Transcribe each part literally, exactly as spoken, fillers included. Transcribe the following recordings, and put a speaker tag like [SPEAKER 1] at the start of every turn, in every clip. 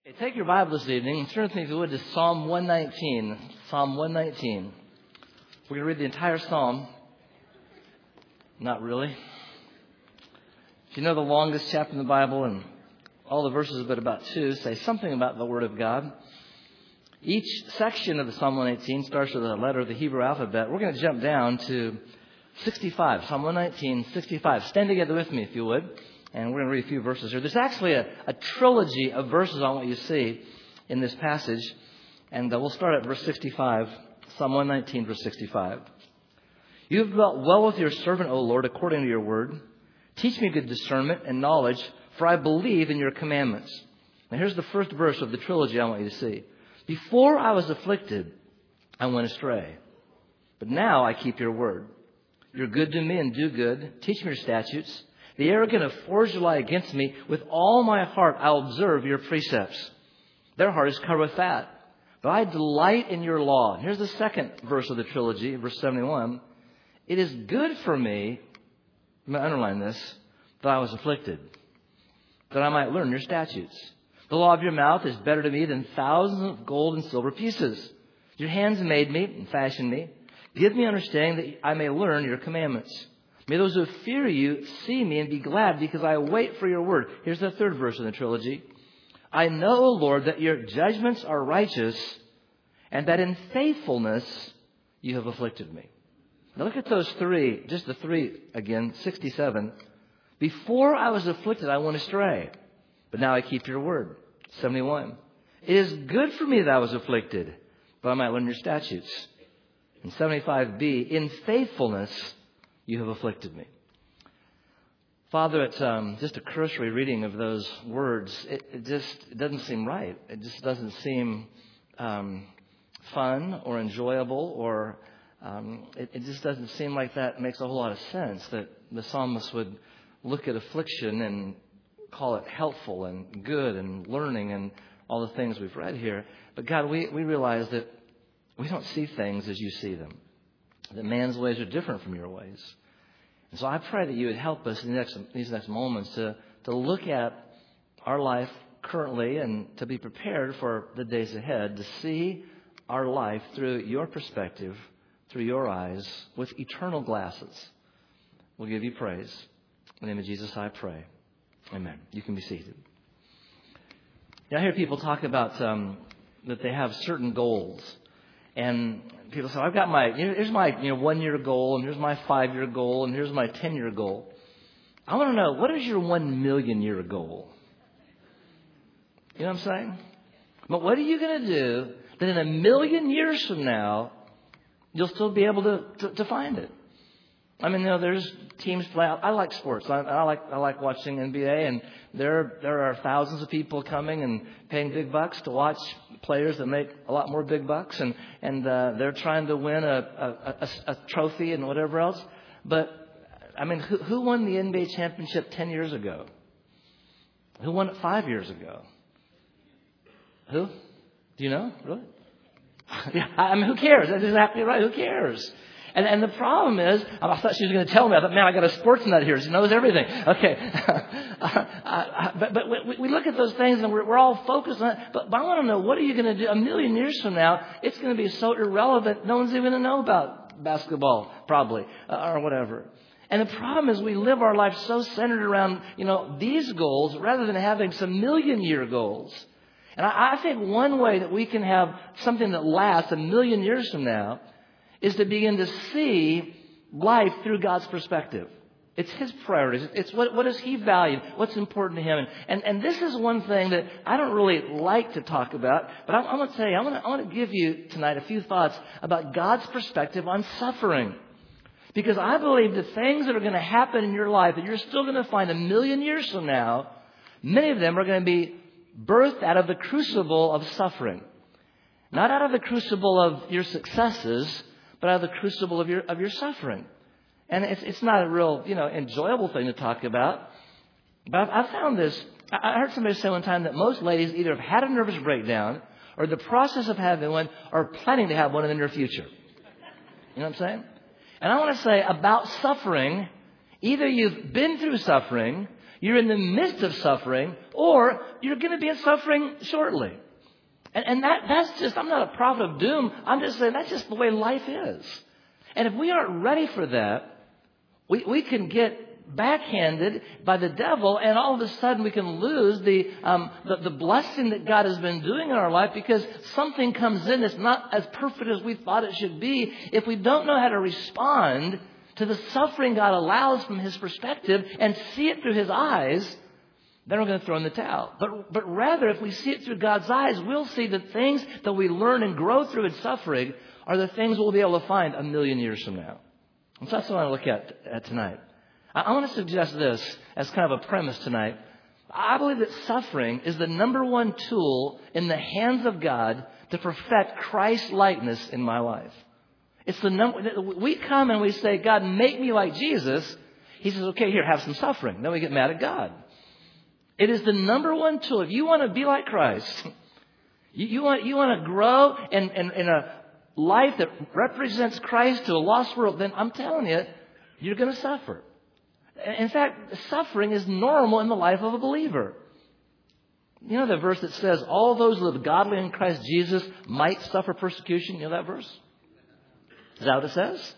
[SPEAKER 1] Hey, take your Bible this evening and turn with me, if you would, to Psalm one nineteen. Psalm one nineteen. We're going to read the entire psalm. Not really. If you know the longest chapter in the Bible, and all the verses but about two say something about the Word of God. Each section of the Psalm one nineteen starts with a letter of the Hebrew alphabet. We're going to jump down to sixty-five. Psalm one nineteen, sixty-five. Stand together with me, if you would. And we're going to read a few verses here. There's actually a, a trilogy of verses on what you see in this passage. And uh, we'll start at verse sixty-five. Psalm one nineteen, verse sixty-five. You have dealt well with your servant, O Lord, according to your word. Teach me good discernment and knowledge, for I believe in your commandments. Now here's the first verse of the trilogy I want you to see. Before I was afflicted, I went astray. But now I keep your word. You're good to me and do good. Teach me your statutes. The arrogant have forged a lie against me. With all my heart I'll observe your precepts. Their heart is covered with fat. But I delight in your law. And here's the second verse of the trilogy, verse seventy-one. It is good for me, I'm going to underline this, that I was afflicted, that I might learn your statutes. The law of your mouth is better to me than thousands of gold and silver pieces. Your hands made me and fashioned me. Give me understanding that I may learn your commandments. May those who fear you see me and be glad, because I wait for your word. Here's the third verse in the trilogy. I know, O Lord, that your judgments are righteous, and that in faithfulness you have afflicted me. Now look at those three, just the three again, sixty-seven. Before I was afflicted, I went astray, but now I keep your word. seventy-one. It is good for me that I was afflicted, but I might learn your statutes. And seventy-five b, in faithfulness you have afflicted me. Father, it's um, just a cursory reading of those words. It, it just it doesn't seem right. It just doesn't seem um, fun or enjoyable, or um, it, it just doesn't seem like that makes a whole lot of sense, that the psalmist would look at affliction and call it helpful and good and learning and all the things we've read here. But God, we, we realize that we don't see things as you see them. That man's ways are different from your ways. And so I pray that you would help us in the next, these next moments to, to look at our life currently and to be prepared for the days ahead, to see our life through your perspective, through your eyes, with eternal glasses. We'll give you praise. In the name of Jesus, I pray. Amen. You can be seated. Now, I hear people talk about um, that they have certain goals. And people say, I've got my, you know, here's my you know, one-year goal, and here's my five-year goal, and here's my ten-year goal. I want to know, what is your one-million-year goal? You know what I'm saying? But what are you going to do that in a million years from now, you'll still be able to, to, to find it? I mean, you know, there's teams play. I like sports. I, I like I like watching N B A, and there there are thousands of people coming and paying big bucks to watch players that make a lot more big bucks, and and uh, they're trying to win a, a, a, a trophy and whatever else. But I mean, who, who won the N B A championship ten years ago? Who won it five years ago? Who? Do you know? Really? Yeah, I mean, who cares? That's exactly right. Who cares? And, and the problem is, I thought she was going to tell me. I thought, man, I got a sports nut here. She knows everything. Okay. uh, but but we, we look at those things and we're, we're all focused on it. But, but I want to know, what are you going to do a million years from now? It's going to be so irrelevant. No one's even going to know about basketball, probably, uh, or whatever. And the problem is, we live our life so centered around, you know, these goals rather than having some million year goals. And I, I think one way that we can have something that lasts a million years from now is to begin to see life through God's perspective. It's His priorities. It's what, what does He value? What's important to Him? And, and, and this is one thing that I don't really like to talk about, but I'm, I'm going to tell you, I'm going to, I want to give you tonight a few thoughts about God's perspective on suffering. Because I believe the things that are going to happen in your life that you're still going to find a million years from now, many of them are going to be birthed out of the crucible of suffering. Not out of the crucible of your successes, but out of the crucible of your of your suffering. And it's it's not a real, you know, enjoyable thing to talk about. But I found this. I heard somebody say one time that most ladies either have had a nervous breakdown, or in the process of having one, or planning to have one in the near future. You know what I'm saying? And I want to say about suffering, either you've been through suffering, you're in the midst of suffering, or you're going to be in suffering shortly. And, and that, that's just, I'm not a prophet of doom. I'm just saying that's just the way life is. And if we aren't ready for that, we, we can get backhanded by the devil, and all of a sudden we can lose the, um, the the blessing that God has been doing in our life because something comes in that's not as perfect as we thought it should be. If we don't know how to respond to the suffering God allows from His perspective and see it through His eyes, then we're going to throw in the towel. But but rather, if we see it through God's eyes, we'll see the things that we learn and grow through in suffering are the things we'll be able to find a million years from now. And so that's what I want to look at, at tonight. I want to suggest this as kind of a premise tonight. I believe that suffering is the number one tool in the hands of God to perfect Christ's likeness in my life. It's the number. We come and we say, God, make me like Jesus. He says, okay, here, have some suffering. Then we get mad at God. It is the number one tool. If you want to be like Christ, you, you want you want to grow in, in, in a life that represents Christ to a lost world, then I'm telling you, you're going to suffer. In fact, suffering is normal in the life of a believer. You know the verse that says, all those who live godly in Christ Jesus might suffer persecution? You know that verse? Is that what it says?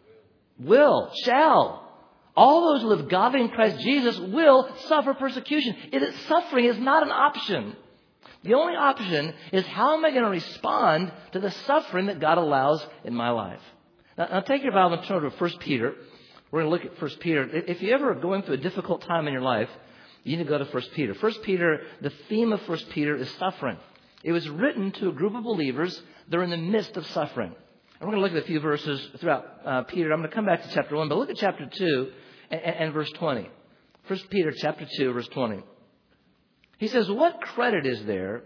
[SPEAKER 1] Will, shall. All those who live godly in Christ Jesus will suffer persecution. It is, suffering is not an option. The only option is how am I going to respond to the suffering that God allows in my life? Now, now take your Bible and turn to First Peter. We're going to look at First Peter. If you ever are going through a difficult time in your life, you need to go to First Peter. First Peter, the theme of First Peter is suffering. It was written to a group of believers that are in the midst of suffering. And we're going to look at a few verses throughout uh, Peter. I'm going to come back to chapter one, but look at chapter two and, and, and verse twenty. First Peter chapter two, verse twenty. He says, what credit is there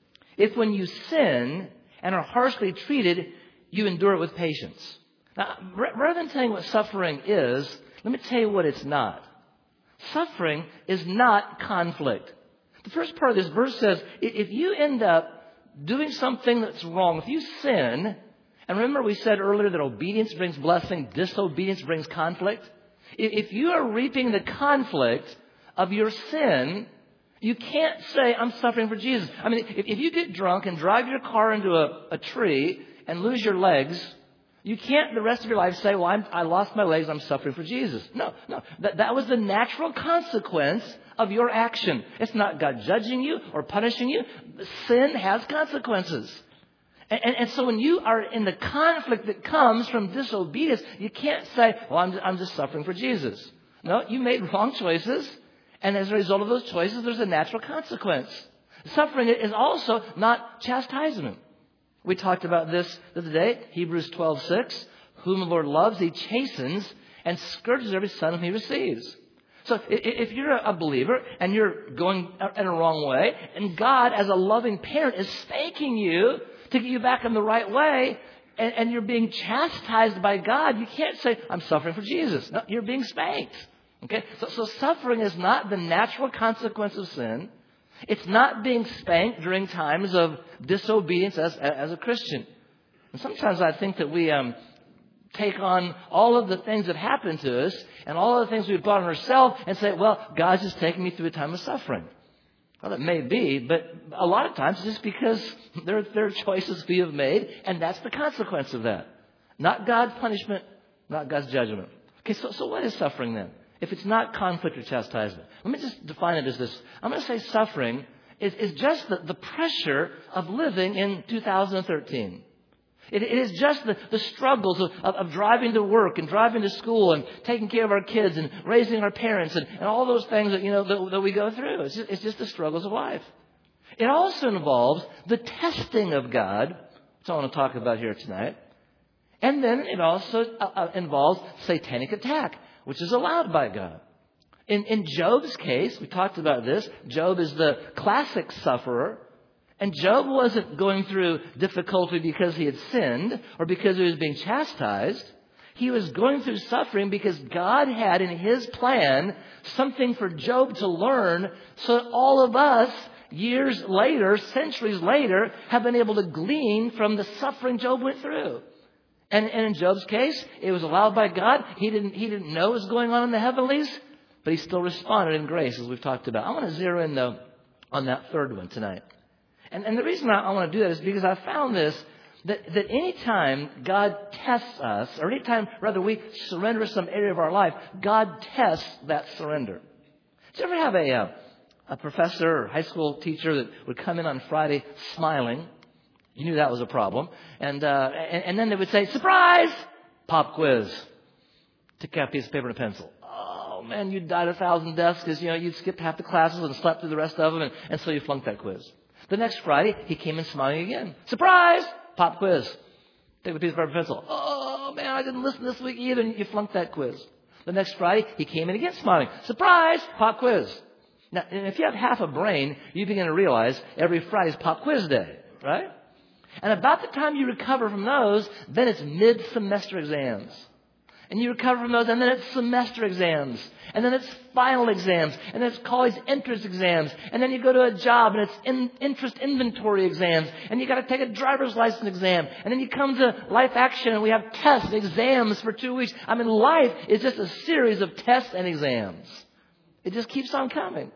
[SPEAKER 1] if when you sin and are harshly treated, you endure it with patience? Now, rather than telling you what suffering is, let me tell you what it's not. Suffering is not conflict. The first part of this verse says, if you end up doing something that's wrong, if you sin, and remember we said earlier that obedience brings blessing, disobedience brings conflict. If you are reaping the conflict of your sin, you can't say, I'm suffering for Jesus. I mean, if you get drunk and drive your car into a, a tree and lose your legs, you can't the rest of your life say, well, I'm, I lost my legs, I'm suffering for Jesus. No, no. That, that was the natural consequence of your action. It's not God judging you or punishing you. Sin has consequences. And, and, and so when you are in the conflict that comes from disobedience, you can't say, well, I'm, I'm just suffering for Jesus. No, you made wrong choices. And as a result of those choices, there's a natural consequence. Suffering is also not chastisement. We talked about this the other day, Hebrews twelve six. Whom the Lord loves, He chastens and scourges every son whom He receives. So if you're a believer and you're going in a wrong way, and God, as a loving parent, is spanking you to get you back in the right way, and, and you're being chastised by God, you can't say, I'm suffering for Jesus. No, you're being spanked. Okay? So, so suffering is not the natural consequence of sin. It's not being spanked during times of disobedience as, as a Christian. And sometimes I think that we um, take on all of the things that happen to us and all of the things we've brought on ourselves and say, well, God's just taking me through a time of suffering. Well, it may be, but a lot of times it's just because there, there are choices we have made, and that's the consequence of that. Not God's punishment, not God's judgment. Okay, so, so what is suffering then? If it's not conflict or chastisement. Let me just define it as this. I'm going to say suffering is, is just the, the pressure of living in two thousand thirteen. It, it is just the, the struggles of, of, of driving to work and driving to school and taking care of our kids and raising our parents and, and all those things that, you know, that, that we go through. It's just, it's just the struggles of life. It also involves the testing of God, which I want to talk about here tonight. And then it also uh, involves satanic attack, which is allowed by God. In, in Job's case, we talked about this. Job is the classic sufferer. And Job wasn't going through difficulty because he had sinned or because he was being chastised. He was going through suffering because God had in His plan something for Job to learn, so that all of us, years later, centuries later, have been able to glean from the suffering Job went through. And, and in Job's case, it was allowed by God. He didn't, he didn't know what was going on in the heavenlies. but he still responded in grace, as we've talked about. I want to zero in, though, on that third one tonight. And, and the reason I, I want to do that is because I found this, that, that any time God tests us, or any time, rather, we surrender some area of our life, God tests that surrender. Did you ever have a, uh, a professor or high school teacher that would come in on Friday smiling? You knew that was a problem. And, uh, and, and then they would say, surprise! Pop quiz. Take out a piece of paper and a pencil. Oh, man, you died a thousand deaths because, you know, you skipped half the classes and slept through the rest of them, and, and so you flunked that quiz. The next Friday, he came in smiling again. Surprise! Pop quiz. Take a piece of paper and pencil. Oh, man, I didn't listen this week either, and you flunked that quiz. The next Friday, he came in again smiling. Surprise! Pop quiz. Now, if you have half a brain, you begin to realize every Friday's pop quiz day, right? And about the time you recover from those, then it's mid-semester exams. And you recover from those, and then it's semester exams. And then it's final exams. And then it's college entrance exams. And then you go to a job, and it's in, interest inventory exams. And you got to take a driver's license exam. And then you come to Life Action, and we have tests and exams for two weeks. I mean, life is just a series of tests and exams. It just keeps on coming.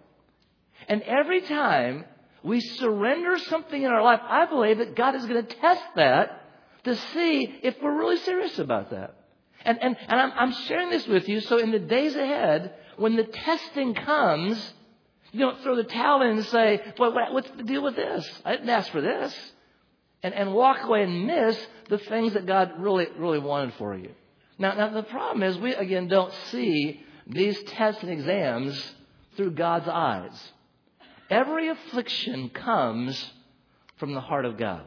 [SPEAKER 1] And every time we surrender something in our life, I believe that God is going to test that to see if we're really serious about that. And, and, and I'm, I'm sharing this with you so in the days ahead, when the testing comes, you don't throw the towel in and say, well, what's the deal with this? I didn't ask for this. And, and walk away and miss the things that God really, really wanted for you. Now, now, the problem is we, again, don't see these tests and exams through God's eyes. Every affliction comes from the heart of God.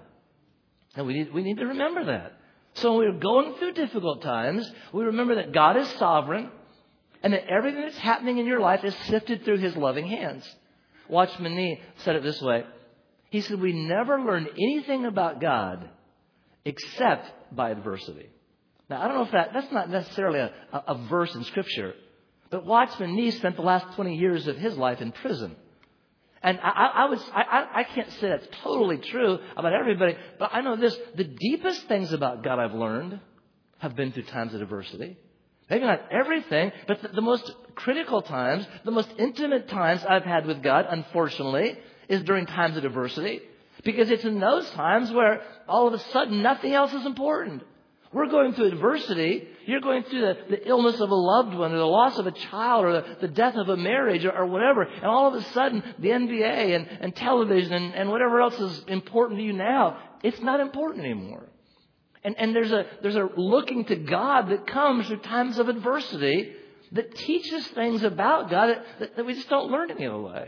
[SPEAKER 1] And we need, we need to remember that. So when we're going through difficult times, we remember that God is sovereign and that everything that's happening in your life is sifted through His loving hands. Watchman Nee said it this way. He said, we never learn anything about God except by adversity. Now, I don't know if that, that's not necessarily a, a, a verse in Scripture, but Watchman Nee spent the last twenty years of his life in prison. And I, I, was, I, I can't say that's totally true about everybody, but I know this. The deepest things about God I've learned have been through times of adversity. Maybe not everything, but the, the most critical times, the most intimate times I've had with God, unfortunately, is during times of adversity. Because it's in those times where all of a sudden nothing else is important. We're going through adversity. You're going through the, the illness of a loved one or the loss of a child or the, the death of a marriage or, or whatever. And all of a sudden, the N B A and, and television and, and whatever else is important to you now, it's not important anymore. And, and there's a there's a looking to God that comes through times of adversity that teaches things about God that, that, that we just don't learn any other way.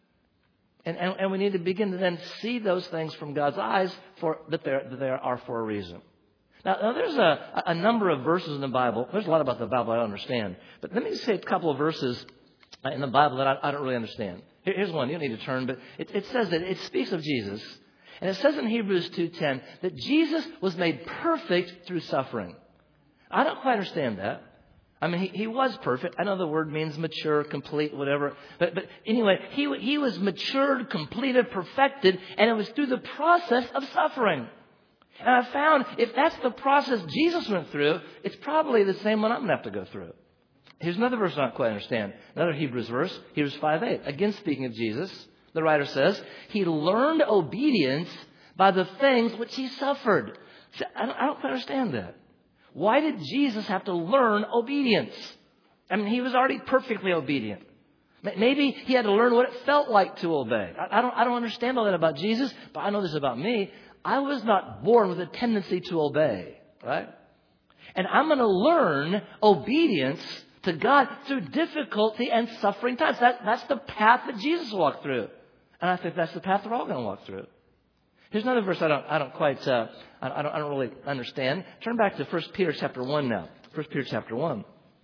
[SPEAKER 1] And, and, and we need to begin to then see those things from God's eyes for that, that they are for a reason. Now, now there's a, a number of verses in the Bible. There's a lot about the Bible I don't understand. But let me just say a couple of verses in the Bible that I, I don't really understand. Here, here's one. You don't need to turn, but it, it says that it speaks of Jesus. And it says in Hebrews two ten that Jesus was made perfect through suffering. I don't quite understand that. I mean, he, he was perfect. I know the word means mature, complete, whatever. But, but anyway, he, he was matured, completed, perfected, and it was through the process of suffering. And I found if that's the process Jesus went through, it's probably the same one I'm going to have to go through. Here's another verse I don't quite understand. Another Hebrews verse, Hebrews five eight. Again, speaking of Jesus, the writer says, He learned obedience by the things which He suffered. I don't, I don't quite understand that. Why did Jesus have to learn obedience? I mean, He was already perfectly obedient. Maybe He had to learn what it felt like to obey. I, I don't, I don't understand all that about Jesus, but I know this about me. I was not born with a tendency to obey, right? And I'm going to learn obedience to God through difficulty and suffering times. That, that's the path that Jesus walked through. And I think that's the path we're all going to walk through. Here's another verse I don't, I don't quite, uh, I, don't, I don't really understand. Turn back to First Peter chapter one now. First Peter chapter one.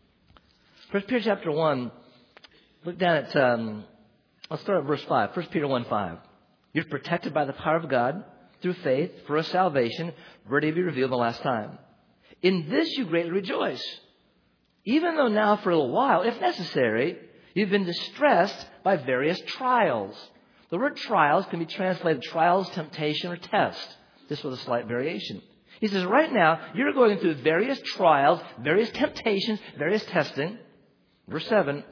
[SPEAKER 1] First Peter chapter one. Look down at, um, I'll start at verse five. First Peter one five. You're protected by the power of God through faith for a salvation ready to be revealed the last time. In this you greatly rejoice, even though now for a little while, if necessary, you've been distressed by various trials. The word trials can be translated trials, temptation, or test. This was a slight variation. He says, right now, you're going through various trials, various temptations, various testing. Verse seven,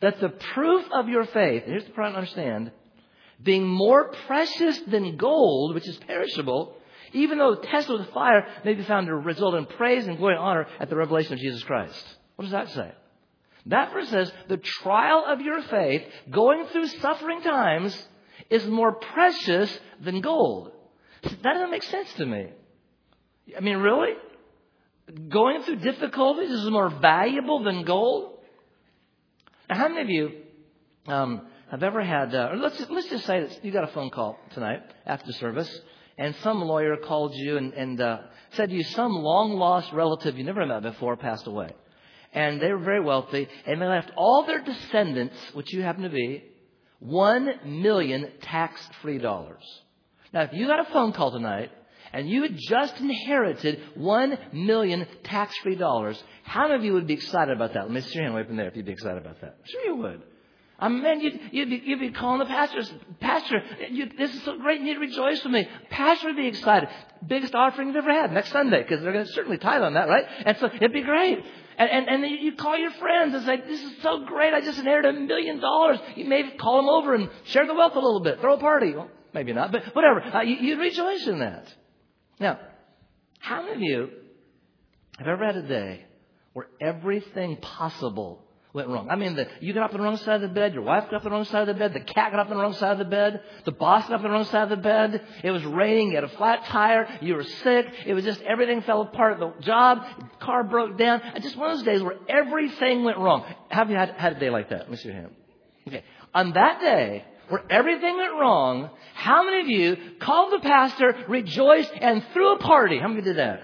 [SPEAKER 1] that the proof of your faith, and here's the part to understand, being more precious than gold, which is perishable, even though tested with fire, may be found to result in praise and glory and honor at the revelation of Jesus Christ. What does that say? That verse says the trial of your faith, going through suffering times, is more precious than gold. That doesn't make sense to me. I mean, really? Going through difficulties is more valuable than gold? Now, how many of you um, have ever had, uh, or let's, let's just say that you got a phone call tonight after service, and some lawyer called you and, and uh, said to you some long-lost relative you never met before passed away. And they were very wealthy, and they left all their descendants, which you happen to be, one million tax-free dollars. Now, if you got a phone call tonight, and you had just inherited one million tax-free dollars, how many of you would be excited about that? Let me see your hand way up in there if you'd be excited about that. Sure you would. I mean, man, you'd, you'd, be, you'd be calling the pastors, Pastor, you, this is so great, you need to rejoice with me. Pastor would be excited. Biggest offering you've ever had next Sunday, because they're going to certainly tithe on that, right? And so it'd be great. And, and, and you call your friends and say, this is so great, I just inherited a million dollars. You maybe call them over and share the wealth a little bit, throw a party. Well, maybe not, but whatever. Uh, you, you'd rejoice in that. Now, how many of you have ever had a day where everything possible went wrong? I mean, the, you got up on the wrong side of the bed, your wife got up on the wrong side of the bed, the cat got up on the wrong side of the bed, the boss got up on the wrong side of the bed, it was raining, you had a flat tire, you were sick, it was just everything fell apart, the job, the car broke down. Just one of those days where everything went wrong. Have you had, had a day like that? Let me see your hand. Okay. On that day, where everything went wrong, how many of you called the pastor, rejoiced, and threw a party? How many did that?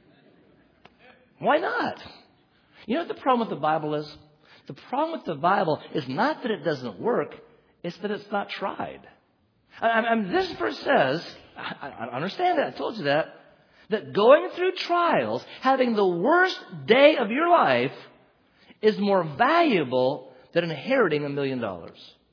[SPEAKER 1] Why not? You know what the problem with the Bible is? The problem with the Bible is not that it doesn't work, it's that it's not tried. I, I mean, this verse says, I, I understand that, I told you that, that going through trials, having the worst day of your life, is more valuable than inheriting a million dollars.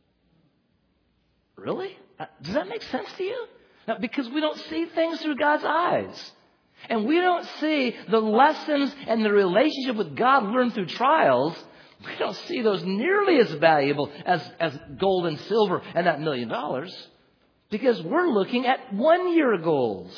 [SPEAKER 1] Really? Does that make sense to you? Now, because we don't see things through God's eyes. And we don't see the lessons and the relationship with God learned through trials. We don't see those nearly as valuable as, as gold and silver and that million dollars. Because we're looking at one-year goals,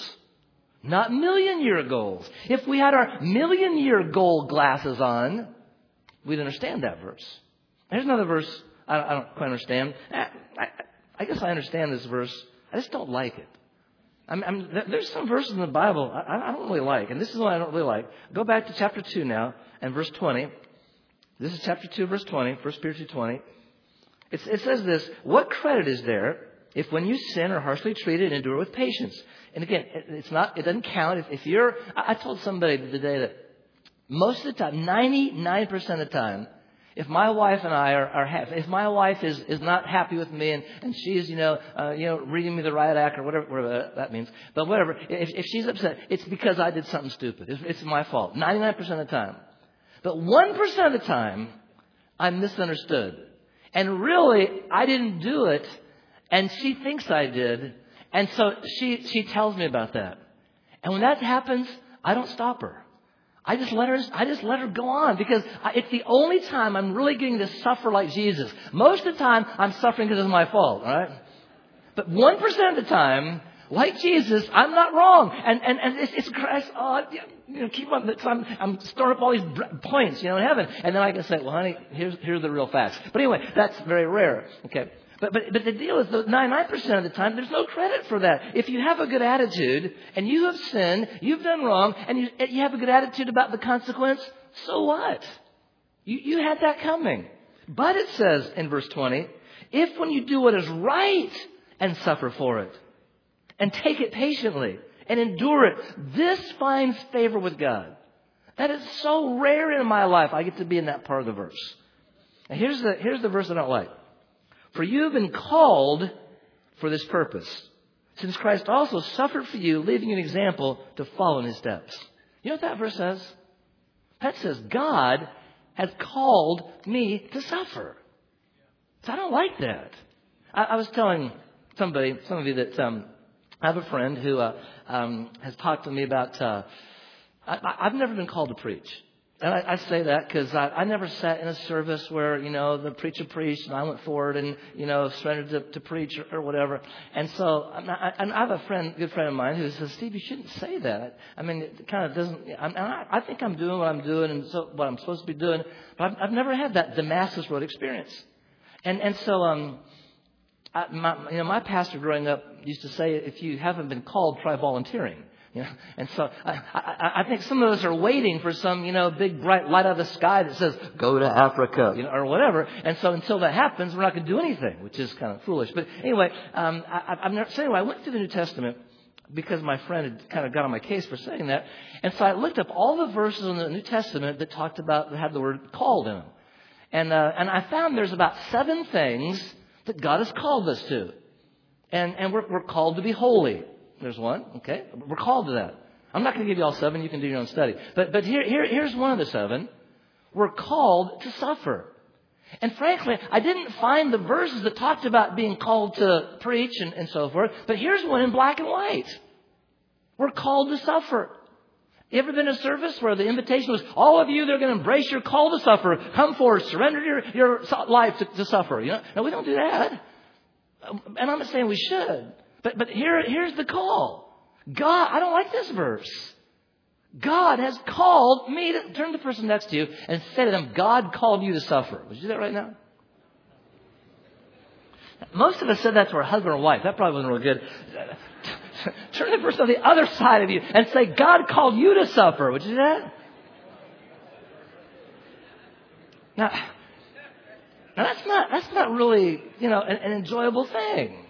[SPEAKER 1] not million-year goals. If we had our million-year gold glasses on, we'd understand that verse. Here's another verse I, I don't quite understand. I, I, I guess I understand this verse. I just don't like it. I'm, I'm, there's some verses in the Bible I, I don't really like. And this is one I don't really like. Go back to chapter two now and verse twenty. This is chapter two, verse twenty. First Peter two twenty. It, it says this. What credit is there if when you sin are harshly treated, endure with patience? And again, it, it's not, it doesn't count. If, if you're, I, I told somebody today that most of the time, ninety-nine percent of the time, if my wife and I are, are happy, if my wife is, is not happy with me and, and she's, you know, uh, you know, reading me the riot act or whatever, whatever that means, but whatever, if, if she's upset, it's because I did something stupid. It's, it's my fault. ninety-nine percent of the time. But one percent of the time, I'm misunderstood. And really, I didn't do it, and she thinks I did, and so she, she tells me about that. And when that happens, I don't stop her. I just let her, I just let her go on because it's the only time I'm really getting to suffer like Jesus. Most of the time, I'm suffering because it's my fault, all right? But one percent of the time, like Jesus, I'm not wrong. And, and, and it's, it's Christ, oh, you know, keep on, I'm, I'm storing up all these points, you know, in heaven. And then I can say, well, honey, here's, here's the real facts. But anyway, that's very rare, okay? But, but, but the deal is that ninety-nine percent of the time, there's no credit for that. If you have a good attitude and you have sinned, you've done wrong, and you, you have a good attitude about the consequence, so what? You, you had that coming. But it says in verse twenty, if when you do what is right and suffer for it and take it patiently and endure it, this finds favor with God. That is so rare in my life. I get to be in that part of the verse. Now here's the, here's the verse I don't like. For you have been called for this purpose, since Christ also suffered for you, leaving you an example to follow in his steps. You know what that verse says? That says God has called me to suffer. So I don't like that. I, I was telling somebody, some of you that um, I have a friend who uh, um, has talked to me about, uh, I, I've never been called to preach. And I, I say that because I, I never sat in a service where, you know, the preacher preached and I went forward and, you know, surrendered to, to preach or, or whatever. And so I, I, I have a friend, good friend of mine who says, Steve, you shouldn't say that. I mean, it kind of doesn't, I, I think I'm doing what I'm doing and so what I'm supposed to be doing. But I've, I've never had that Damascus Road experience. And, and so, um, I, my, you know, my pastor growing up used to say, if you haven't been called, try volunteering. You know, and so I, I, I think some of us are waiting for some, you know, big bright light out of the sky that says, go to Africa, you know, or whatever. And so until that happens, we're not going to do anything, which is kind of foolish. But anyway, um, I, I've never, so anyway, I went through the New Testament because my friend had kind of got on my case for saying that. And so I looked up all the verses in the New Testament that talked about, that had the word called in them. And, uh, and I found there's about seven things that God has called us to. And, and we're, we're called to be holy. There's one, okay? We're called to that. I'm not going to give you all seven. You can do your own study. But but here, here here's one of the seven. We're called to suffer. And frankly, I didn't find the verses that talked about being called to preach and, and so forth. But here's one in black and white. We're called to suffer. You ever been to a service where the invitation was, all of you that are going to embrace your call to suffer, come forward, surrender your, your life to, to suffer. You know? No, we don't do that. And I'm not saying we should. But but here here's the call. God, I don't like this verse. God has called me to turn to the person next to you and say to them, God called you to suffer. Would you do that right now? Most of us said that to our husband or wife. That probably wasn't real good. Turn to the person on the other side of you and say, God called you to suffer. Would you do that? Now, now that's not that's not really, you know, an, an enjoyable thing.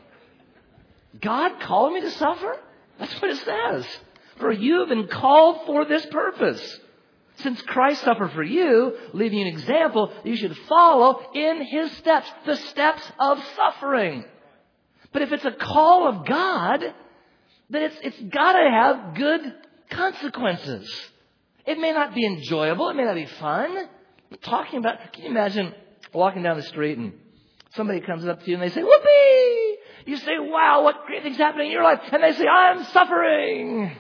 [SPEAKER 1] God called me to suffer? That's what it says. For you have been called for this purpose. Since Christ suffered for you, leaving you an example that you should follow in His steps, the steps of suffering. But if it's a call of God, then it's it's got to have good consequences. It may not be enjoyable. It may not be fun. I'm talking about, can you imagine walking down the street and somebody comes up to you and they say, whoopee! You say, wow, what great things happening in your life. And they say, I'm suffering.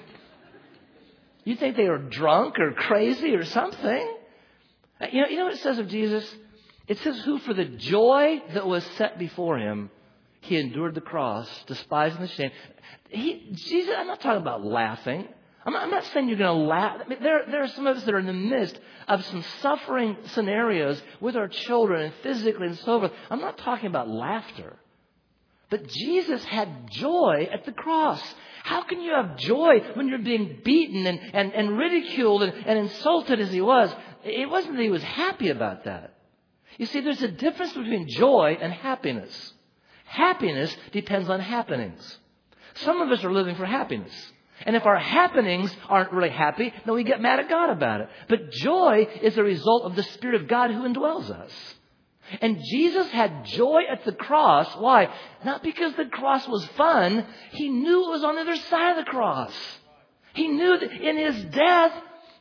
[SPEAKER 1] You think they were drunk or crazy or something. You know, you know what it says of Jesus? It says, who for the joy that was set before Him, He endured the cross, despising the shame. He, Jesus, I'm not talking about laughing. I'm not, I'm not saying you're going to laugh. I mean, there, there are some of us that are in the midst of some suffering scenarios with our children and physically and so forth. I'm not talking about laughter. But Jesus had joy at the cross. How can you have joy when you're being beaten and, and, and ridiculed and, and insulted as He was? It wasn't that He was happy about that. You see, there's a difference between joy and happiness. Happiness depends on happenings. Some of us are living for happiness. And if our happenings aren't really happy, then we get mad at God about it. But joy is a result of the Spirit of God who indwells us. And Jesus had joy at the cross. Why? Not because the cross was fun. He knew it was on the other side of the cross. He knew that in His death,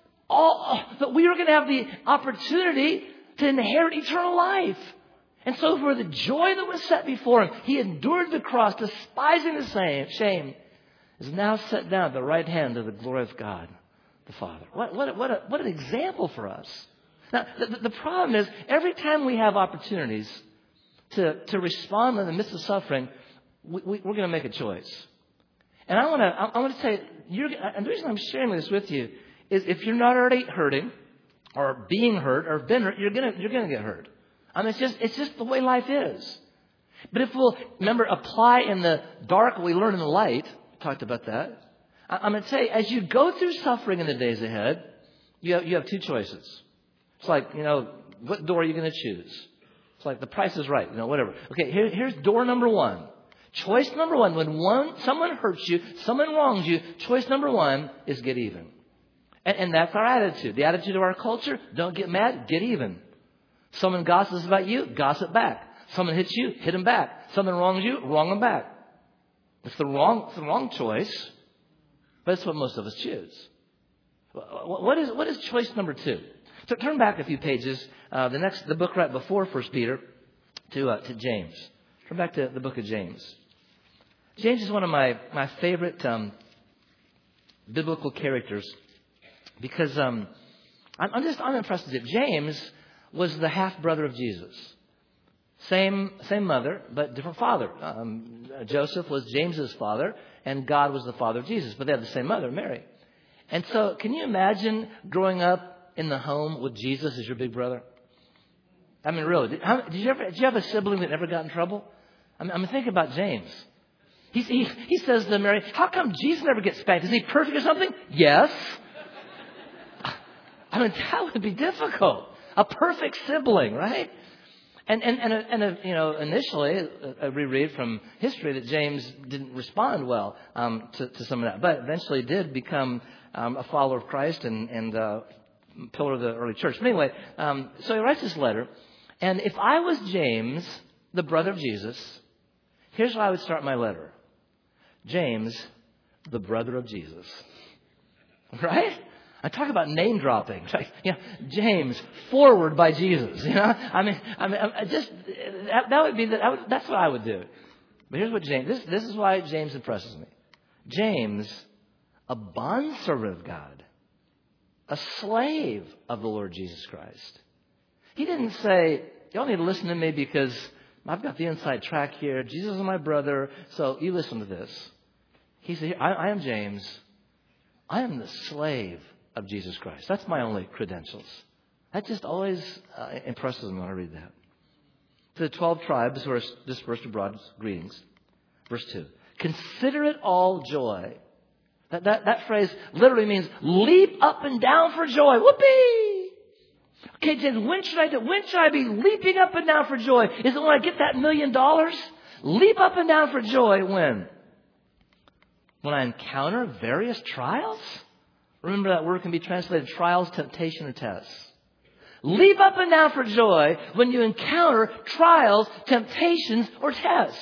[SPEAKER 1] all, that we were going to have the opportunity to inherit eternal life. And so for the joy that was set before Him, He endured the cross, despising the same, shame, is now set down at the right hand of the glory of God, the Father. What, what, what, a, what an example for us. Now, the, the problem is, every time we have opportunities to, to respond in the midst of suffering, we, we, we're going to make a choice. And I want to I, I want to say, you're, and the reason I'm sharing this with you is if you're not already hurting or being hurt or been hurt, you're going to you're going to get hurt. I mean, it's just it's just the way life is. But if we'll, remember, apply in the dark what we learn in the light, talked about that. I, I'm going to tell you, as you go through suffering in the days ahead, you have, you have two choices. It's like, you know, what door are you going to choose? It's like the price is right, you know, whatever. Okay, here, here's door number one. Choice number one, when one someone hurts you, someone wrongs you, choice number one is get even. And, and that's our attitude. The attitude of our culture, don't get mad, get even. Someone gossips about you, gossip back. Someone hits you, hit them back. Someone wrongs you, wrong them back. It's the wrong, it's the wrong choice, but it's what most of us choose. What is, what is choice number two? So turn back a few pages. Uh, the next, the book right before First Peter, to uh, to James. Turn back to the book of James. James is one of my my favorite um, biblical characters because um, I'm, I'm just I'm impressed with it. James was the half brother of Jesus. Same same mother, but different father. Um, Joseph was James's father, and God was the father of Jesus. But they had the same mother, Mary. And so, can you imagine growing up in the home with Jesus as your big brother? I mean, really, did, how, did you ever did you have a sibling that never got in trouble? I mean, I'm thinking about James. He, he he says to Mary, "How come Jesus never gets spanked? Is he perfect or something?" Yes. I mean, that would be difficult. A perfect sibling, right? And and and, and uh, you know, initially, uh, we read from history that James didn't respond well um, to, to some of that, but eventually did become um, a follower of Christ and and uh, pillar of the early church. But anyway, um, so he writes this letter, and if I was James, the brother of Jesus, here's how I would start my letter: James, the brother of Jesus. Right? I talk about name dropping. Like, you know, James, forward by Jesus. You know, I mean, I mean, I just that, that would be the, that would, that's what I would do. But here's what James. This this is why James impresses me. James, a bondservant of God, a slave of the Lord Jesus Christ. He didn't say, "Y'all need to listen to me because I've got the inside track here. Jesus is my brother, so you listen to this." He said, "I, I am James. I am the slave of Jesus Christ." That's my only credentials. That just always uh, impresses me when I read that. To the twelve tribes who are dispersed abroad, greetings. Verse two. Consider it all joy. That, that, that phrase literally means leap up and down for joy. Whoopee! Okay, James, when should I do? When should I be leaping up and down for joy? Is it when I get that million dollars? Leap up and down for joy when? When I encounter various trials? Remember that word can be translated trials, temptation, or tests. Leap up and down for joy when you encounter trials, temptations, or tests.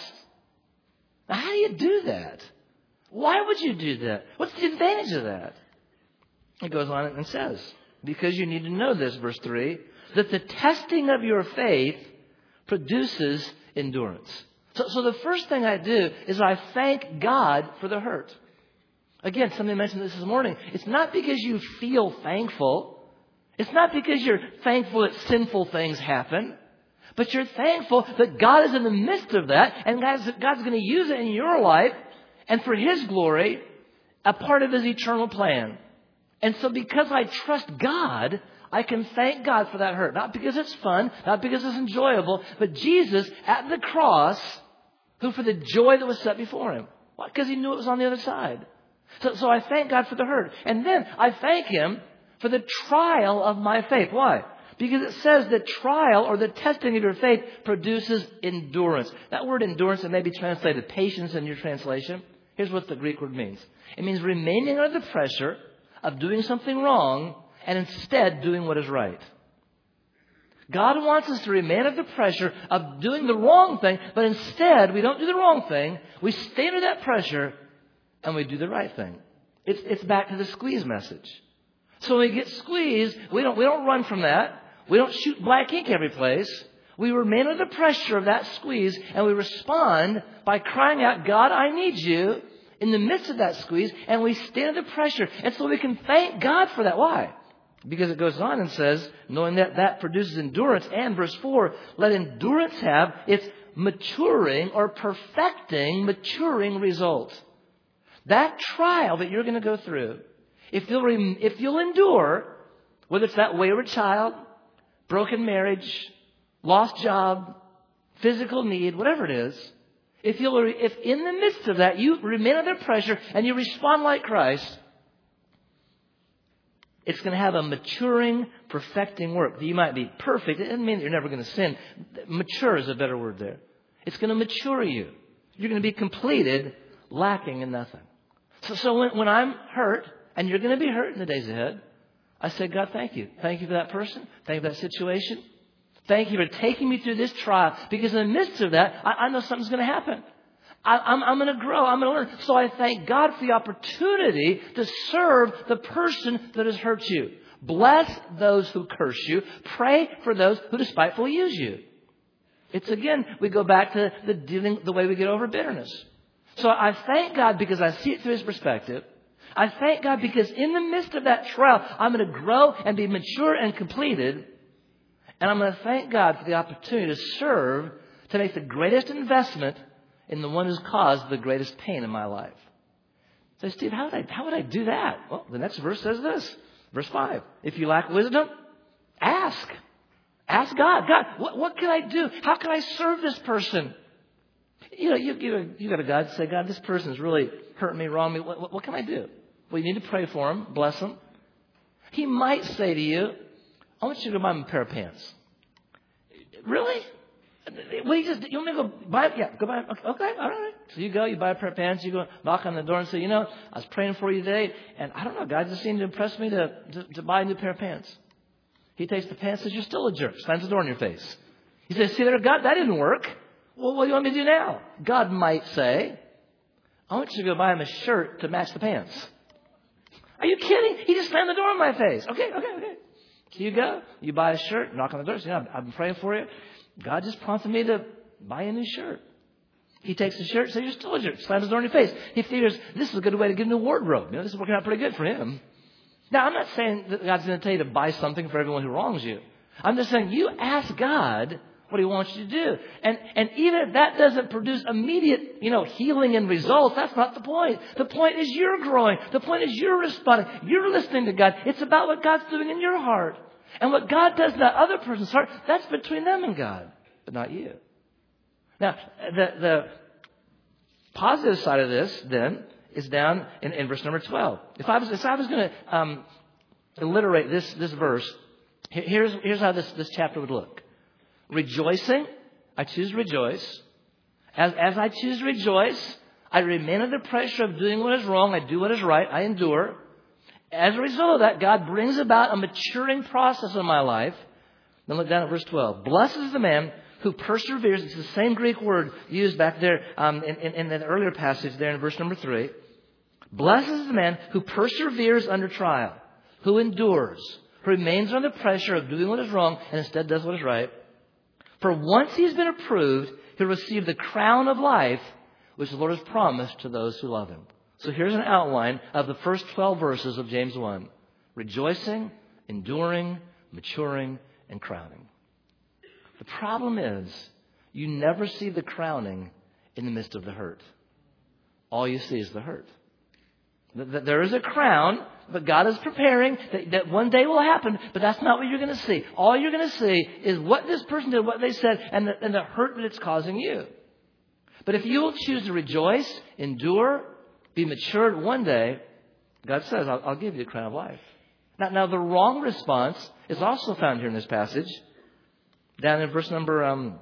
[SPEAKER 1] Now, how do you do that? Why would you do that? What's the advantage of that? It goes on and says, because you need to know this, verse three, that the testing of your faith produces endurance. So, so the first thing I do is I thank God for the hurt. Again, somebody mentioned this this morning. It's not because you feel thankful. It's not because you're thankful that sinful things happen. But you're thankful that God is in the midst of that. And God's, God's going to use it in your life. And for His glory, a part of His eternal plan. And so because I trust God, I can thank God for that hurt. Not because it's fun. Not because it's enjoyable. But Jesus at the cross, who for the joy that was set before Him. Why? Because He knew it was on the other side. So, so I thank God for the hurt. And then I thank Him for the trial of my faith. Why? Because it says that trial or the testing of your faith produces endurance. That word endurance, it may be translated patience in your translation. Here's what the Greek word means. It means remaining under the pressure of doing something wrong and instead doing what is right. God wants us to remain under the pressure of doing the wrong thing, but instead we don't do the wrong thing. We stay under that pressure and we do the right thing. It's, it's back to the squeeze message. So when we get squeezed, we don't, we don't run from that. We don't shoot black ink every place. We remain under the pressure of that squeeze and we respond by crying out, God, I need you in the midst of that squeeze, and we stand under pressure. And so we can thank God for that. Why? Because it goes on and says, knowing that that produces endurance, and verse four, let endurance have its maturing or perfecting, maturing result. That trial that you're going to go through, if you'll, rem- if you'll endure, whether it's that wayward child, broken marriage, lost job, physical need, whatever it is, if you'll, if in the midst of that you remain under pressure and you respond like Christ, it's going to have a maturing, perfecting work. You might be perfect. It doesn't mean that you're never going to sin. Mature is a better word there. It's going to mature you. You're going to be completed, lacking in nothing. So, so when, when I'm hurt, and you're going to be hurt in the days ahead, I say, God, thank you. Thank you for that person. Thank you for that situation. Thank you for taking me through this trial. Because in the midst of that, I, I know something's going to happen. I, I'm, I'm going to grow. I'm going to learn. So I thank God for the opportunity to serve the person that has hurt you. Bless those who curse you. Pray for those who despitefully use you. It's again, we go back to the dealing, the way we get over bitterness. So I thank God because I see it through His perspective. I thank God because in the midst of that trial, I'm going to grow and be mature and completed. And I'm going to thank God for the opportunity to serve, to make the greatest investment in the one who's caused the greatest pain in my life. So, Steve, how would I, how would I do that? Well, the next verse says this. Verse five. If you lack wisdom, ask. Ask God. God, what, what can I do? How can I serve this person? You know, you, you, you got a God say, God, this person is really hurting me, wronging me. What, what, what can I do? Well, you need to pray for him, bless him. He might say to you, I want you to go buy him a pair of pants. Really? Well, you just, you want me to go buy, yeah, go buy, okay, okay, all right. So you go, you buy a pair of pants, you go knock on the door and say, you know, I was praying for you today, and I don't know, God just seemed to impress me to, to, to buy a new pair of pants. He takes the pants, says, you're still a jerk, slams the door in your face. He says, see there, God, that didn't work. Well, what do you want me to do now? God might say, I want you to go buy him a shirt to match the pants. Are you kidding? He just slammed the door in my face. Okay, okay, okay. So you go, you buy a shirt, knock on the door, say, you know, I've been praying for you. God just prompted me to buy a new shirt. He takes the shirt, says, you're still a jerk, slams the door in your face. He figures, this is a good way to get a new wardrobe. You know, this is working out pretty good for him. Now, I'm not saying that God's going to tell you to buy something for everyone who wrongs you. I'm just saying you ask God what he wants you to do. And, and even if that doesn't produce immediate, you know, healing and results, that's not the point. The point is you're growing. The point is you're responding. You're listening to God. It's about what God's doing in your heart. And what God does in that other person's heart, that's between them and God, but not you. Now, the, the positive side of this, then, is down in, in verse number twelve. If I was, if I was going to um, alliterate this, this verse, here's, here's how this, this chapter would look. Rejoicing, I choose to rejoice. As, as I choose to rejoice, I remain under pressure of doing what is wrong. I do what is right. I endure. As a result of that, God brings about a maturing process in my life. Then look down at verse twelve. Blessed is the man who perseveres. It's the same Greek word used back there um, in, in, in the earlier passage there in verse number three. Blessed is the man who perseveres under trial, who endures, who remains under pressure of doing what is wrong and instead does what is right. For once he's been approved, he'll receive the crown of life, which the Lord has promised to those who love him. So here's an outline of the first twelve verses of James one. Rejoicing, enduring, maturing, and crowning. The problem is, you never see the crowning in the midst of the hurt. All you see is the hurt. There is a crown, but God is preparing that, that one day will happen, but that's not what you're going to see. All you're going to see is what this person did, what they said, and the, and the hurt that it's causing you. But if you will choose to rejoice, endure, be matured one day, God says, I'll, I'll give you the crown of life. Now, now, the wrong response is also found here in this passage, down in verse number um,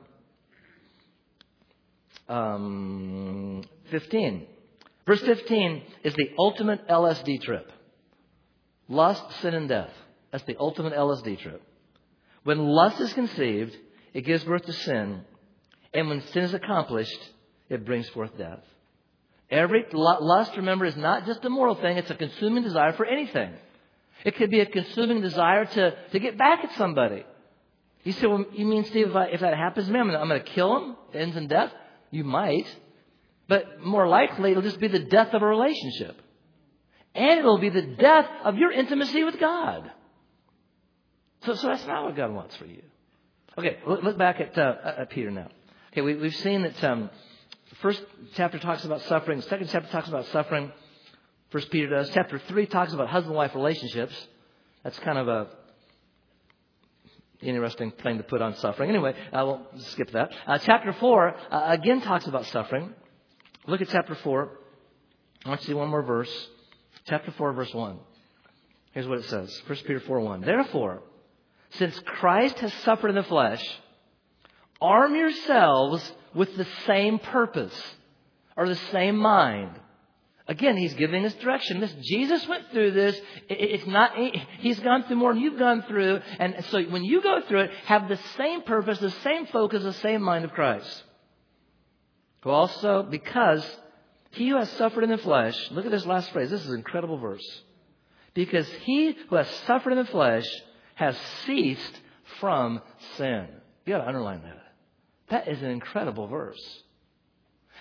[SPEAKER 1] um, fifteen. Verse fifteen is the ultimate L S D trip. Lust, sin, and death. That's the ultimate L S D trip. When lust is conceived, it gives birth to sin. And when sin is accomplished, it brings forth death. Every lust, remember, is not just a moral thing. It's a consuming desire for anything. It could be a consuming desire to, to get back at somebody. You say, well, you mean, Steve, if, I, if that happens to me, I'm going, I'm going to kill him? It ends in death? You might. But more likely, it'll just be the death of a relationship. And it'll be the death of your intimacy with God. So, so that's not what God wants for you. Okay, look, look back at, uh, at Peter now. Okay, we, we've seen that um, the first chapter talks about suffering. The second chapter talks about suffering. First Peter does. Chapter three talks about husband-wife relationships. That's kind of a interesting thing to put on suffering. Anyway, uh, we'll skip that. Uh, chapter four, uh, again, talks about suffering. Look at chapter four. I want you to see one more verse. Chapter four, verse one. Here's what it says. First Peter four one. Therefore, since Christ has suffered in the flesh, arm yourselves with the same purpose or the same mind. Again, he's giving us direction. This, Jesus went through this. It, it's not, he's gone through more than you've gone through. And so when you go through it, have the same purpose, the same focus, the same mind of Christ. Who also, because he who has suffered in the flesh, look at this last phrase. This is an incredible verse. Because he who has suffered in the flesh has ceased from sin. You got to underline that. That is an incredible verse.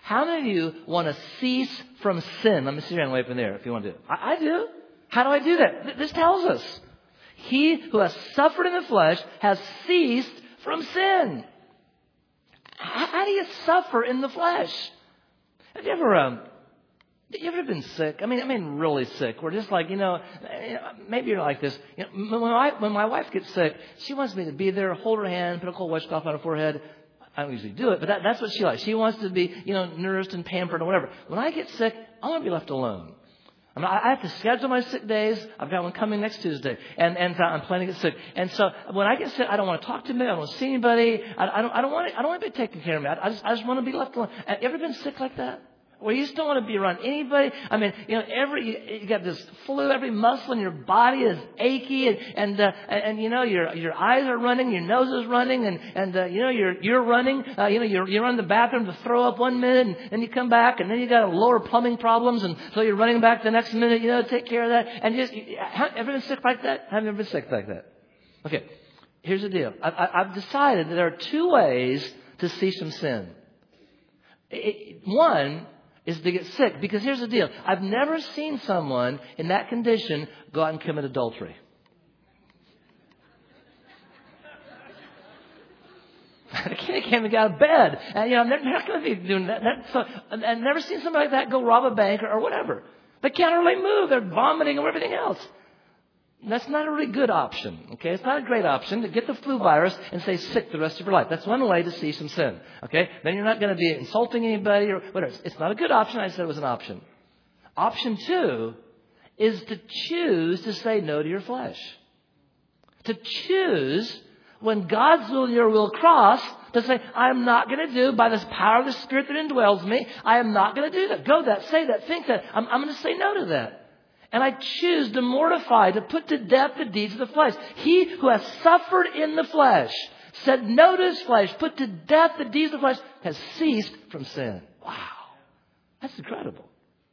[SPEAKER 1] How many of you want to cease from sin? Let me see your hand waving there if you want to do it. I, I do. How do I do that? This tells us. He who has suffered in the flesh has ceased from sin. How, how do you suffer in the flesh? Have you ever, um, you ever been sick? I mean, I mean, really sick. We're just like, you know, maybe you're like this. You know, when, I, when my wife gets sick, she wants me to be there, hold her hand, put a cold washcloth on her forehead. I don't usually do it, but that, that's what she likes. She wants to be, you know, nursed and pampered or whatever. When I get sick, I want to be left alone. I mean, I have to schedule my sick days. I've got one coming next Tuesday, and and I'm planning to get sick. And so when I get sick, I don't want to talk to anybody. I don't want to see anybody. I, I don't. I don't want. To, I don't want to be taking care of me. I, I just. I just want to be left alone. Have you ever been sick like that? Where you just don't want to be around anybody. I mean, you know, every you, you got this flu. Every muscle in your body is achy, and and uh, and, and you know your your eyes are running, your nose is running, and and uh, you know you're you're running. Uh, you know you're you're in the bathroom to throw up one minute, and then you come back, and then you got lower plumbing problems, and so you're running back the next minute. You know, to take care of that, and just have you ever been sick like that? Have you ever been sick like that? Okay, here's the deal. I, I, I've decided that there are two ways to cease from sin. It, one is to get sick. Because here's the deal. I've never seen someone in that condition go out and commit adultery. They can't even get out of bed. And, you know, they're not going to be doing that. that so, and I've never seen somebody like that go rob a bank or, or whatever. They can't hardly move. They're vomiting or everything else. That's not a really good option, okay? It's not a great option to get the flu virus and stay sick the rest of your life. That's one way to cease from sin, okay? Then you're not going to be insulting anybody or whatever. It's not a good option. I said it was an option. Option two is to choose to say no to your flesh. To choose, when God's will and your will cross, to say, I'm not going to do, by this power of the Spirit that indwells me, I am not going to do that. Go that, say that, think that. I'm, I'm going to say no to that. And I choose to mortify, to put to death the deeds of the flesh. He who has suffered in the flesh, said no to his flesh, put to death the deeds of the flesh, has ceased from sin. Wow. That's incredible.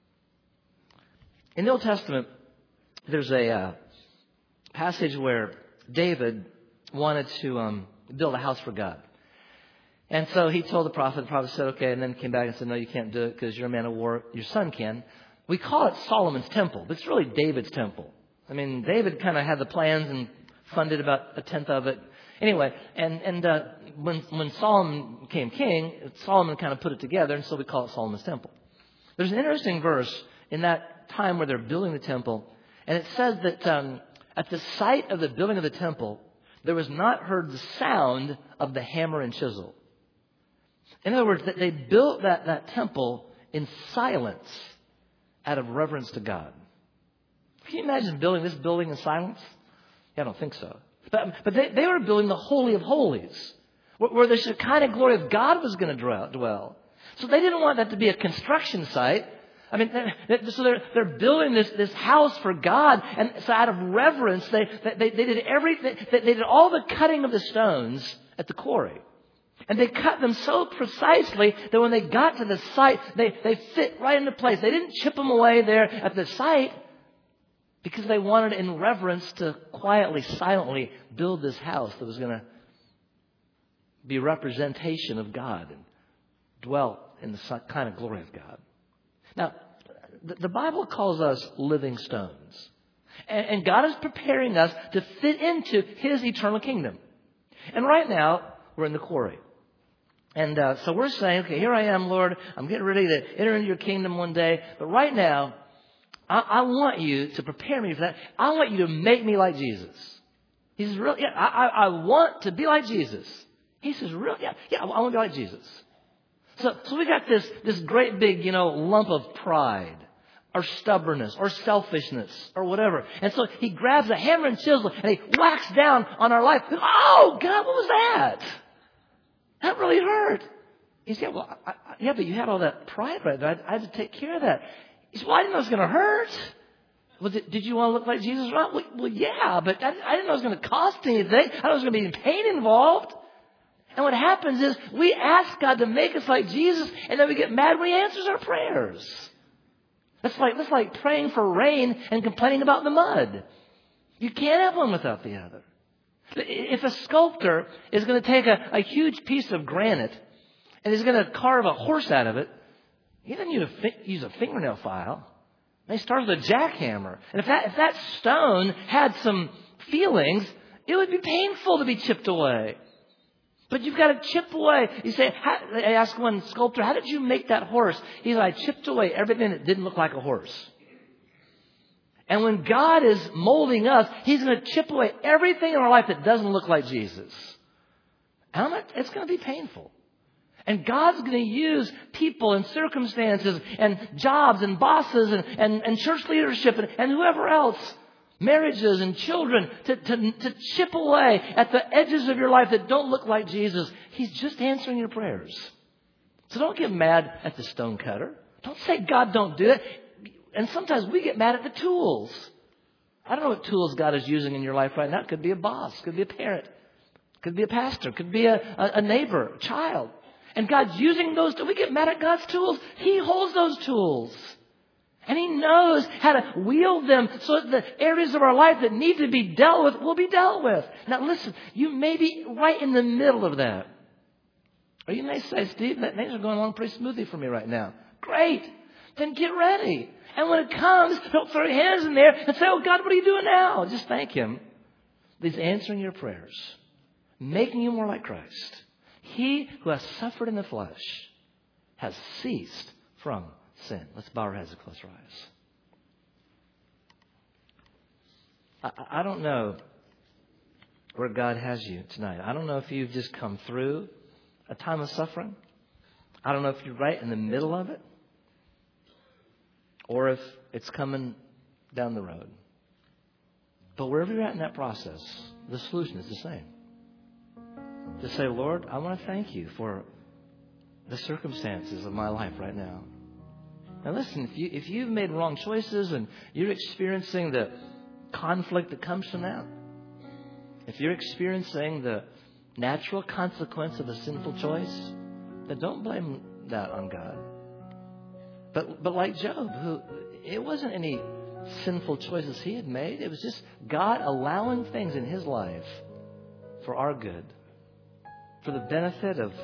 [SPEAKER 1] In the Old Testament, there's a uh, passage where David wanted to um, build a house for God. And so he told the prophet, the prophet said, okay, and then came back and said, no, you can't do it because you're a man of war. Your son can. We call it Solomon's temple, but it's really David's temple. I mean, David kind of had the plans and funded about a tenth of it. Anyway, and and uh, when when Solomon became king, Solomon kind of put it together, and so we call it Solomon's temple. There's an interesting verse in that time where they're building the temple, and it says that um, at the site of the building of the temple, there was not heard the sound of the hammer and chisel. In other words, that they built that, that temple in silence, out of reverence to God. Can you imagine building this building in silence? Yeah, I don't think so. But, but they, they were building the Holy of Holies, where, where the Shekinah glory of God was going to dwell. So they didn't want that to be a construction site. I mean, they're, so they're, they're building this, this house for God. And so out of reverence, they, they, they did everything. They, they did all the cutting of the stones at the quarry. And they cut them so precisely that when they got to the site, they, they fit right into place. They didn't chip them away there at the site because they wanted in reverence to quietly, silently build this house that was going to be a representation of God and dwell in the kind of glory of God. Now, the Bible calls us living stones. And, and God is preparing us to fit into His eternal kingdom. And right now, we're in the quarry. And uh, so we're saying, okay, here I am, Lord. I'm getting ready to enter into your kingdom one day. But right now, I, I want you to prepare me for that. I want you to make me like Jesus. He says, really? Yeah, I, I, I want to be like Jesus. He says, really? Yeah, yeah, I want to be like Jesus. So, so we got this, this great big, you know, lump of pride or stubbornness or selfishness or whatever. And so he grabs a hammer and chisel and he whacks down on our life. Oh, God, what was that? That really hurt. He said, well, I, I, yeah, but you had all that pride right there. I, I had to take care of that. He said, well, I didn't know it was going to hurt. Was it, did you want to look like Jesus? Well, well yeah, but I, I didn't know it was going to cost anything. I didn't know there was going to be pain involved. And what happens is we ask God to make us like Jesus, and then we get mad when He answers our prayers. That's like, that's like praying for rain and complaining about the mud. You can't have one without the other. If a sculptor is going to take a, a huge piece of granite and is going to carve a horse out of it, He doesn't use a, fi- use a fingernail file. He starts with a jackhammer. And if that, if that stone had some feelings, it would be painful to be chipped away. But you've got to chip away. You say, how, I asked one sculptor, how did you make that horse? He said, I chipped away everything that didn't look like a horse. And when God is molding us, He's going to chip away everything in our life that doesn't look like Jesus. And I'm not, it's going to be painful. And God's going to use people and circumstances and jobs and bosses and, and, and church leadership and, and whoever else, marriages and children, to, to, to chip away at the edges of your life that don't look like Jesus. He's just answering your prayers. So don't get mad at the stonecutter. Don't say, God, don't do it. And sometimes we get mad at the tools. I don't know what tools God is using in your life right now. It could be a boss. It could be a parent. It could be a pastor. It could be a, a, a neighbor, a child. And God's using those tools. We get mad at God's tools. He holds those tools. And He knows how to wield them so that the areas of our life that need to be dealt with will be dealt with. Now listen, you may be right in the middle of that. Or you may say, Steve, things are going along pretty smoothly for me right now. Great. Then get ready. And when it comes, don't throw your hands in there and say, oh God, what are you doing now? Just thank Him. He's answering your prayers, making you more like Christ. He who has suffered in the flesh has ceased from sin. Let's bow our heads and close our eyes. I, I don't know where God has you tonight. I don't know if you've just come through a time of suffering. I don't know if you're right in the middle of it, or if it's coming down the road. But wherever you're at in that process, the solution is the same. To say, Lord, I want to thank you for the circumstances of my life right now. Now listen, if, you, if you've made wrong choices and you're experiencing the conflict that comes from that, if you're experiencing the natural consequence of a sinful choice, then don't blame that on God. But but like Job, who it wasn't any sinful choices he had made. It was just God allowing things in his life for our good, for the benefit of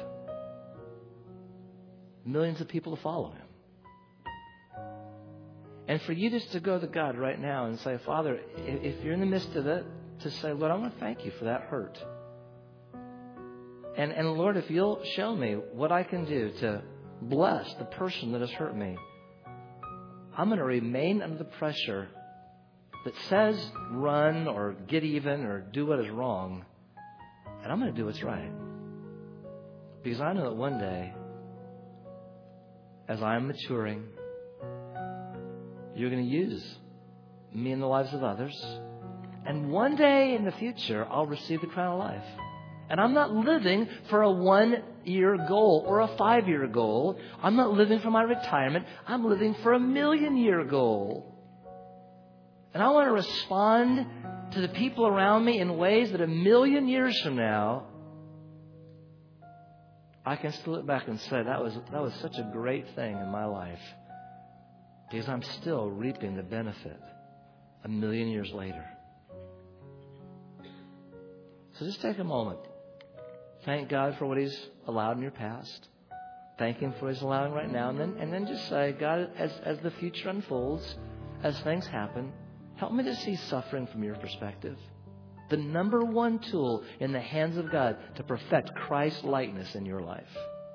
[SPEAKER 1] millions of people to follow Him. And for you just to go to God right now and say, Father, if you're in the midst of it, to say, Lord, I want to thank you for that hurt. And, and Lord, if you'll show me what I can do to bless the person that has hurt me, I'm going to remain under the pressure that says run or get even or do what is wrong. And I'm going to do what's right. Because I know that one day, as I'm maturing, you're going to use me in the lives of others. And one day in the future, I'll receive the crown of life. And I'm not living for a one-year goal or a five-year goal. I'm not living for my retirement. I'm living for a million-year goal. And I want to respond to the people around me in ways that a million years from now, I can still look back and say, that was, that was such a great thing in my life. Because I'm still reaping the benefit a million years later. So just take a moment. Thank God for what He's allowed in your past. Thank Him for what He's allowing right now. And then, and then just say, God, as, as the future unfolds, as things happen, help me to see suffering from your perspective. The number one tool in the hands of God to perfect Christ's likeness in your life.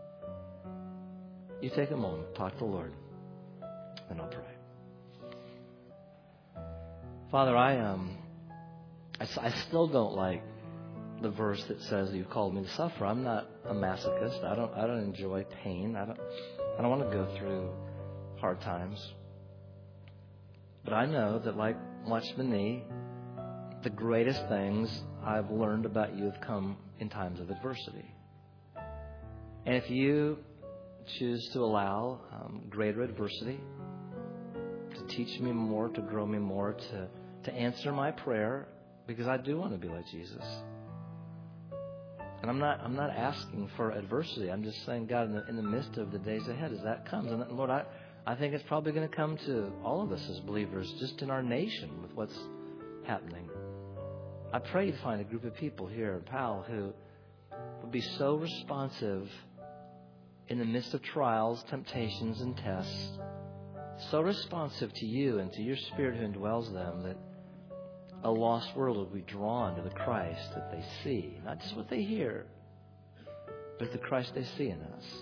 [SPEAKER 1] You take a moment, talk to the Lord, and I'll pray. Father, I um, I, I still don't like the verse that says you've called me to suffer. I'm not a masochist. I don't I don't enjoy pain. I don't I don't want to go through hard times. But I know that, like Watchman Nee, the greatest things I've learned about you have come in times of adversity. And if you choose to allow um, greater adversity to teach me more, to grow me more, to, to answer my prayer, because I do want to be like Jesus. And I'm not I'm not asking for adversity. I'm just saying, God, in the, in the midst of the days ahead, as that comes, and Lord, I, I think it's probably going to come to all of us as believers, just in our nation with what's happening. I pray you'd find a group of people here, Pal, who would be so responsive in the midst of trials, temptations, and tests, so responsive to you and to your Spirit who indwells them that a lost world will be drawn to the Christ that they see, not just what they hear, but the Christ they see in us.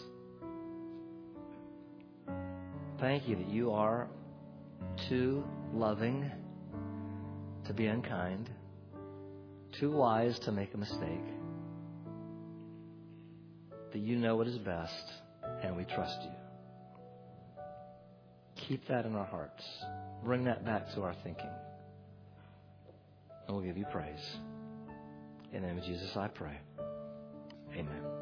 [SPEAKER 1] Thank you that you are too loving to be unkind, too wise to make a mistake, that you know what is best, and we trust you. Keep that in our hearts. Bring that back to our thinking. And we'll give you praise. In the name of Jesus, I pray. Amen.